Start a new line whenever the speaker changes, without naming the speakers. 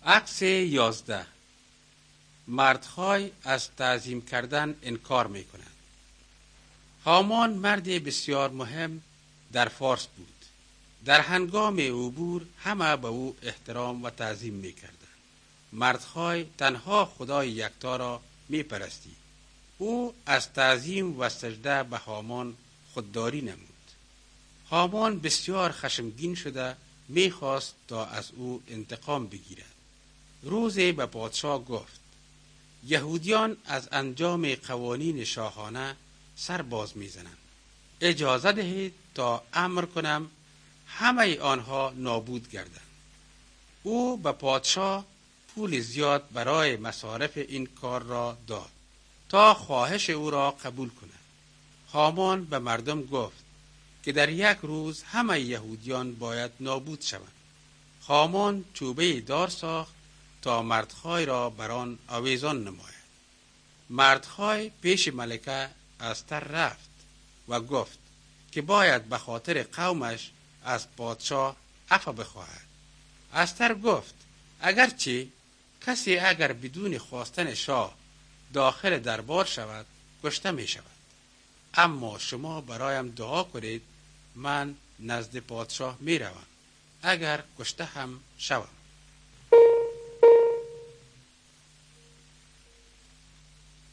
عکس 11. مردخواه از تعظیم کردن انکار می کند. هامان مردی بسیار مهم در فارس بود. در هنگام عبور همه به او احترام و تعظیم می کردند. مردخواه تنها خدای یکتا را می پرستید. او از تعظیم و سجده به هامان خودداری نمود. هامان بسیار خشمگین شده می خواست تا از او انتقام بگیرد. روزی به پادشاه گفت: یهودیان از انجام قوانین شاهانه سر باز می زنند. اجازه دهید تا امر کنم همه آنها نابود گردند. او به پادشاه پول زیاد برای مصارف این کار را داد تا خواهش او را قبول کند. هامان به مردم گفت که در یک روز همه یهودیان باید نابود شوند. هامان چوبه دار ساخت تا مردخواه را بر آن آویزان نماید. مردخواه پیش ملکه استر رفت و گفت که باید به خاطر قومش از پادشاه عفو بخواهد. استر گفت: اگرچه کسی اگر بدون خواستن شاه داخل دربار شود کشته می شود، اما شما برایم دعا کنید، من نزد پادشاه می روم اگر کشته هم شوم.